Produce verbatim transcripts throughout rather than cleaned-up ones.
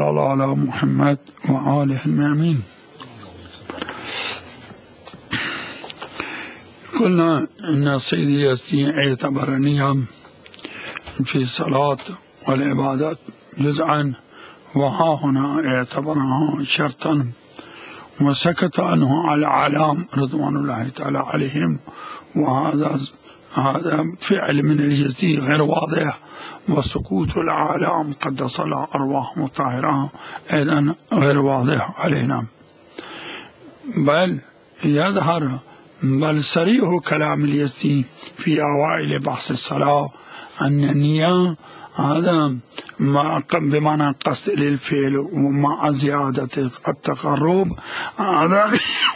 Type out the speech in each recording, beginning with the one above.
وصلى الله على محمد وآله الميامين. قلنا إن سيدي اليزدي اعتبر النية في الصلاة والعبادات جزءا، وها هنا اعتبرها شرطا، وسكت عنه على العالم رضوان الله تعالى عليهم. وهذا هذا فعل من اليزدي غير واضح، وسكوت العالم قدس الله أرواحهم الطاهرة أيضا غير واضح علينا. بل يظهر بل صريح كلام اليزدي في أوائل بحث الصلاة أن النية هذا بمعنى قصد للفعل ومع زيادة التقرب، هذا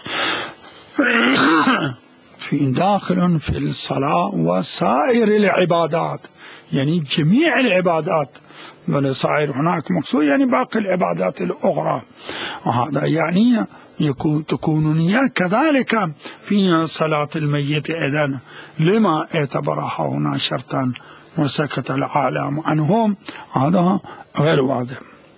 في داخل في الصلاة وسائر العبادات، يعني جميع العبادات، بل سائر هناك مقصود يعني باقي العبادات الأخرى. وهذا يعني يكون تكون نية كذلك في صلاة الميت إذن، لما اعتبرها هنا شرطا وسكت العالم عنهم، هذا غير واضح.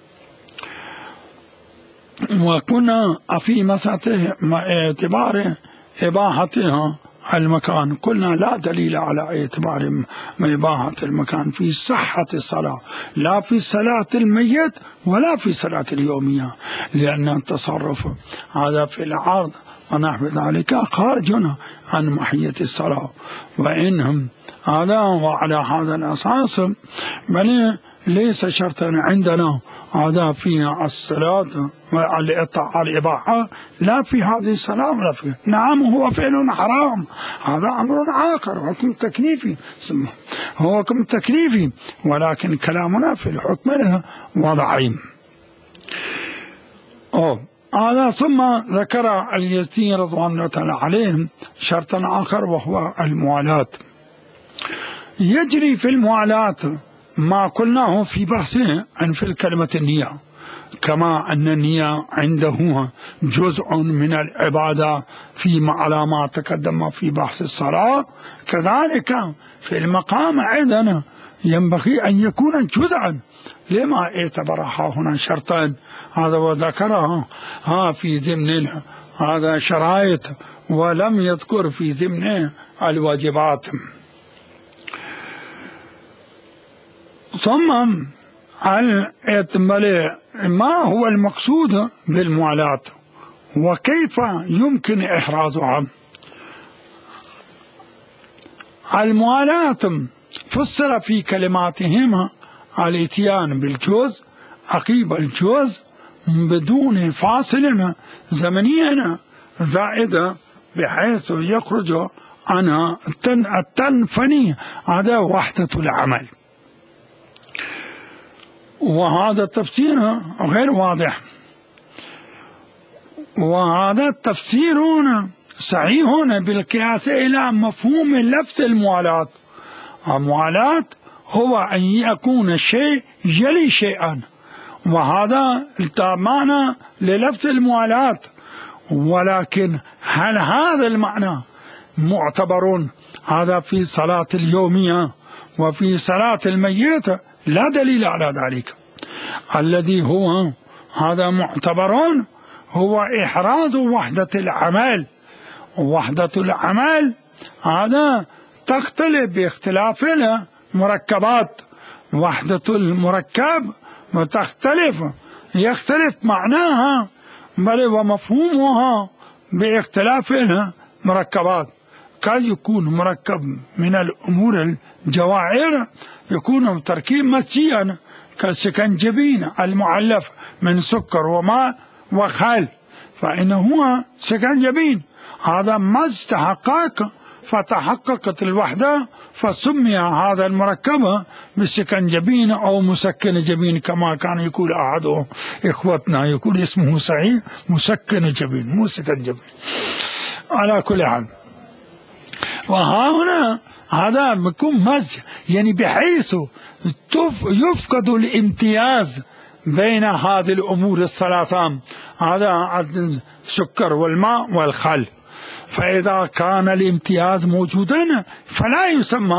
وكنا في مسألة اعتبار إباحتها المكان، قلنا لا دليل على اعتبار إباحة المكان في صحة الصلاة، لا في صلاة الميت ولا في صلاة اليومية، لأن التصرف هذا في العرض ونحو ذلك خارج عن محية الصلاة. وإنهم هذا وعلى هذا الأساس بل ليس شرطا عندنا هذا في الصلاة والإباحة، لا في هذه الصلاة ولا في. نعم هو فعل حرام، هذا أمر آخر، حكم تكليفي، هو حكم تكليفي، ولكن كلامنا في الحكم وضعي. أوه. هذا ثم ذكر اليزدي رضوان الله تعالى عليهم شرطا آخر، وهو الموالاة. يجري في الموالاة ما قلناه في بحثه عن في الكلمة النية، كما أن النية عنده جزء من العبادة في على ما تقدم في بحث الصلاة، كذلك في المقام أيضا ينبغي أن يكون جزءا، لما اعتبرها هنا شرطا هذا وذكرها ها في ضمن هذا شرائط، ولم يذكر في ضمن الواجبات. ثم ما هو المقصود بالموالاة وكيف يمكن إحرازها؟ الموالاة فسر في كلماتهم الاتيان بالجزء عقيب الجزء بدون فاصل زمنيا زائدة بحيث يخرج عنها التنفني، هذا وحدة العمل. وهذا التفسير غير واضح، وهذا التفسير صحيح بالقياس إلى مفهوم لفظ الموالاة. الموالاة هو أن يكون الشيء يلي شيئا، وهذا معنى للفظ الموالاة. ولكن هل هذا المعنى معتبر هذا في صلاة اليومية وفي صلاة الميت؟ لا دليل على ذلك. الذي هو هذا معتبر هو إحراز وحدة العمل. وحدة العمل هذا تختلف باختلاف المركبات، وحدة المركب تختلف، يختلف معناها بل ومفهومها باختلاف المركبات. قد يكون مركب من الأمور الجواهر يكون تركيب مسيا كالسكنجبين المعلف من سكر وماء وخل، فإنه هو سكنجبين، هذا مزج تحقق فتحققت الوحدة، فسمي هذا المركب بالسكنجبين أو مسكن جبين، كما كان يقول أحد إخوتنا يقول اسمه صحيح مسكن جبين مو سكنجبين. على كل حال، وها هنا هذا بيكون مزج، يعني بحيث يفقد الامتياز بين هذه الأمور الثلاثة، هذا السكر والماء والخل. فإذا كان الامتياز موجودا فلا يسمى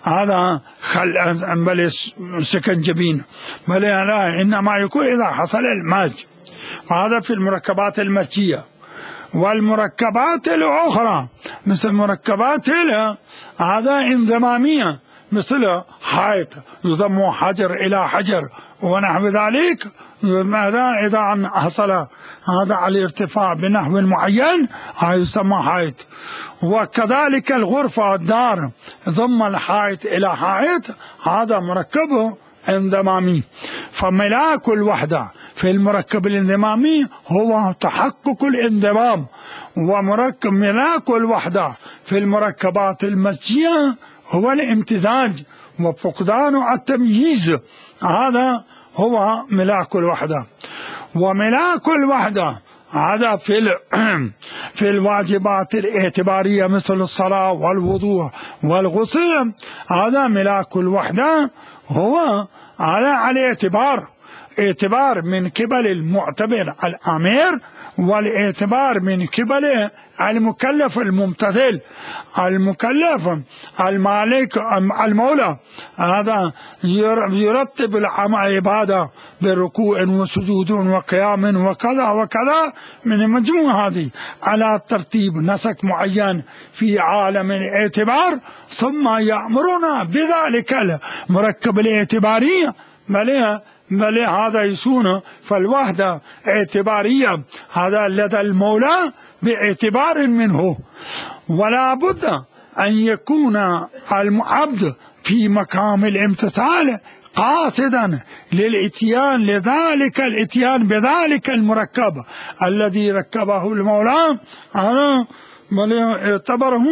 هذا خل بل سكن جبين، بل لا، إنما يكون إذا حصل المزج، وهذا في المركبات المزجية. والمركبات الأخرى مثل مركبات هذا انضمامية، مثل حائط يضم حجر إلى حجر ونحو ذلك، ماذا إذا حصل هذا على الارتفاع بنحو معين يسمى حائط. وكذلك الغرفة الدار ضم الحائط إلى حائط، هذا مركب انضمامي. فملاك الوحدة في المركب الانضمامي هو تحقق الانضمام، ومركب ملاك الوحدة في المركبات المزجية هو الامتزاج وفقدان التمييز، هذا هو ملاك الوحدة. وملاك الوحدة هذا في في الواجبات الاعتبارية مثل الصلاة والوضوء والغسل، هذا ملاك الوحدة هو على على اعتبار اعتبار من قبل المعتبر الأمير، والاعتبار من قبل المكلف الممتثل. المكلف المالك المولى هذا يرتب العبادة بركوع وسجود وقيام وكذا وكذا من المجموعة هذه على ترتيب نسق معين في عالم الاعتبار، ثم يأمرنا بذلك المركب الاعتباري بل بل هذا يسون. فالوحدة اعتبارية هذا لدى المولى باعتبار منه، ولا بد أن يكون العبد في مقام الامتثال قاصدا للاتيان لذلك الاتيان بذلك المركب الذي ركبه المولى، أنا اعتبره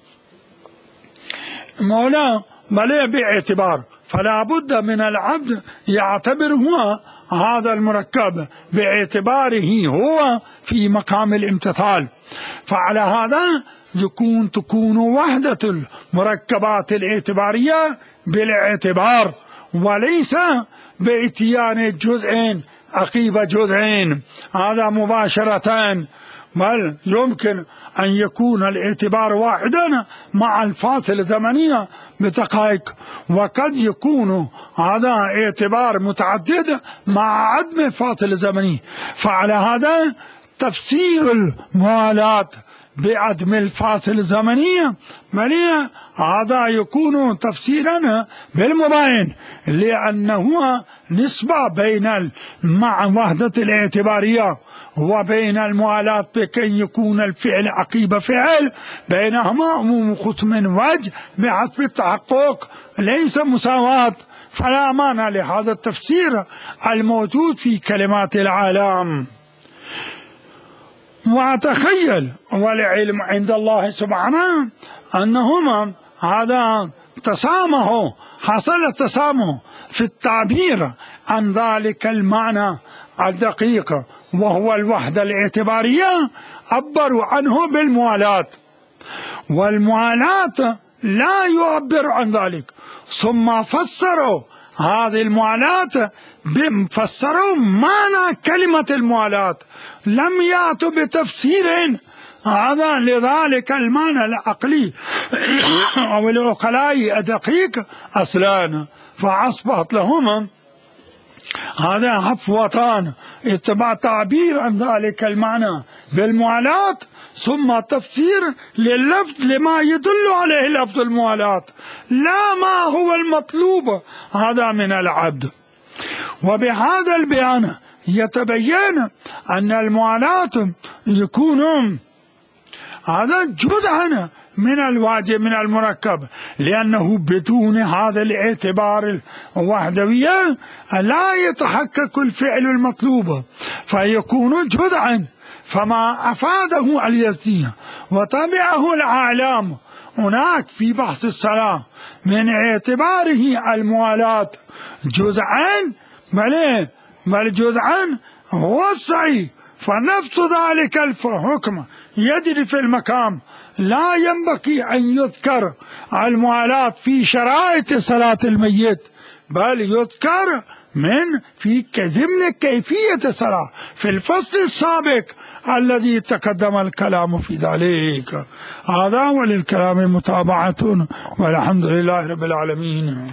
مولى بل باعتبار. فلا بد من العبد يعتبر هو هذا المركب باعتباره هو في مقام الامتثال. فعلى هذا يكون تكون وحدة المركبات الاعتبارية بالاعتبار، وليس باتيان جزئين عقيب جزئين، هذا مباشرة، بل يمكن أن يكون الاعتبار واحدا مع الفاصل الزمنية بدقائق، وقد يكون هذا اعتبار متعدد مع عدم الفاصل الزمني. فعلى هذا تفسير الموالات بعدم الفاصل الزمني مليء، هذا يكون تفسيرا بالمباين، لأنه نسبة بين مع وحدة الاعتبارية وبين الموالاة بكي يكون الفعل عقيب فعل، بينهما عموم ختم وجه بحسب التحقق، ليس مساواة. فلا معنى لهذا التفسير الموجود في كلمات العالم. وأتخيل والعلم عند الله سبحانه أنهما هذا تسامحوا، حصل تسامح في التعبير عن ذلك المعنى الدقيق وهو الوحدة الاعتبارية، عبروا عنه بالموالاة، والموالاة لا يعبر عن ذلك، ثم فسروا هذه الموالاة فسروا معنى كلمة الموالاة، لم يأتوا بتفسير هذا لذلك المعنى العقلي أو العقلاء الدقيق أصلا، فأصبحت لهم هذا حفوتان، اتباع تعبير عن ذلك المعنى بالموالاة ثم تفسير لللفظ لما يدل عليه لفظ الموالاة، لا ما هو المطلوب هذا من العبد. وبهذا البيان يتبين أن الموالاة يكون هذا جزءا من الواجب من المركب، لأنه بدون هذا الاعتبار الوحدوية لا يتحقق الفعل المطلوب فيكون جزءا. فما أفاده اليزدي وتبعه العالم هناك في بحث الصلاة من اعتباره الموالاة جزءا بل بل جزءا هو السعي، فنفس ذلك الحكم يجري في المقام. لا ينبغي أن يذكر الموالاة في شرائط صلاة الميت، بل يذكر من في ضمن كيفية الصلاة في الفصل السابق الذي تقدم الكلام في ذلك. هذا وللكلام متابعة، والحمد لله رب العالمين.